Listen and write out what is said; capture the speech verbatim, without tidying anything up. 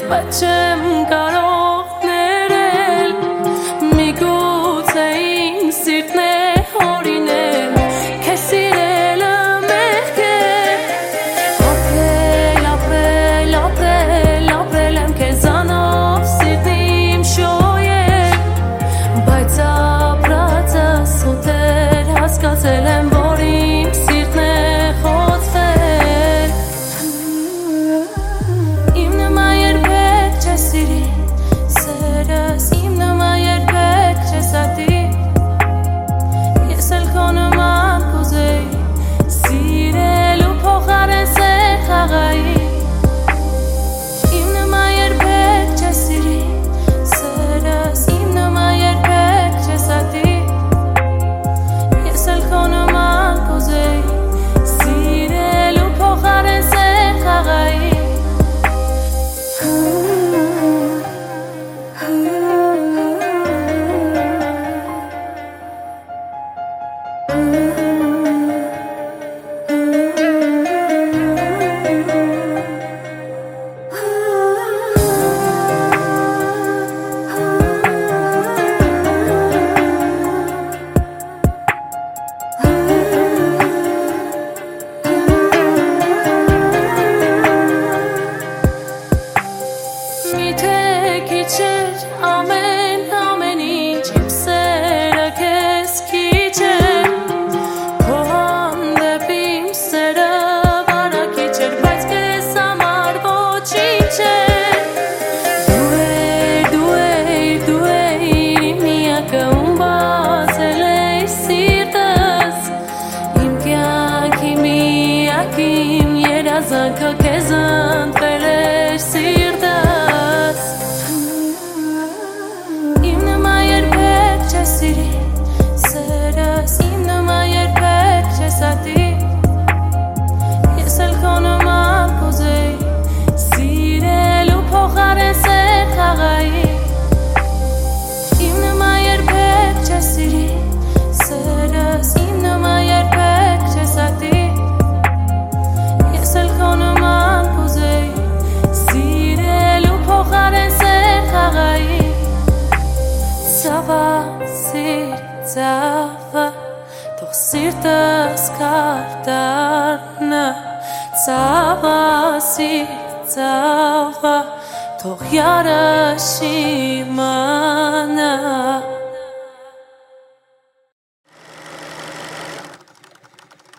բայց չեմ կարող ներել միգուցե իմ սիրտն է հորինել քեզ սիրելը մեղք է ապրել, ապրել, ապրել, ապրել եմ քեզանով սիրտն իմ շոյել բայց ապրածը սուտ էր հասկացել եմ որ իմ սիրտն է խոցվել իմ նման երբեք չես սիրի սերս իմ նման երբեք չես ատի ես էլ քո նման կուզեի սիրել ու փոխարեն սեր խաղայի իմ նման երբեք չես սիրի սերս իմ նման երբեք չես ատի ես էլ քո նման կուզեի սիրել ու փոխարեն սեր խաղայի Միթե քիչ էր ամեն ամեն ինչ իմ սերը քեզ քիչ է քո հանդեպ իմ սերը վարակիչ էր բայց քեզ համար ոչինչ է դու էիր, դու էիր, դու էիր իմ միակը ում բացել էի սիրտս իմ կյանքի միակ իմ երազանքը քեզ ընտրել էր սիրտս իմ նման երբեք չես սիրի սերս իմ նման երբեք չես ատի ես էլ քո նման կուզեի սիրել ու փոխարեն սեր խաղայի իմ նման երբեք չես սիրի սերս իմ նման երբեք չես ատի ես էլ քո նման կուզեի սիրել ու փոխարեն սեր խաղայի Ցավա, սիրտ, ցավա, թող սիրտս քար դառնա Ցավա, սիրտ, ցավա, թող յարաշի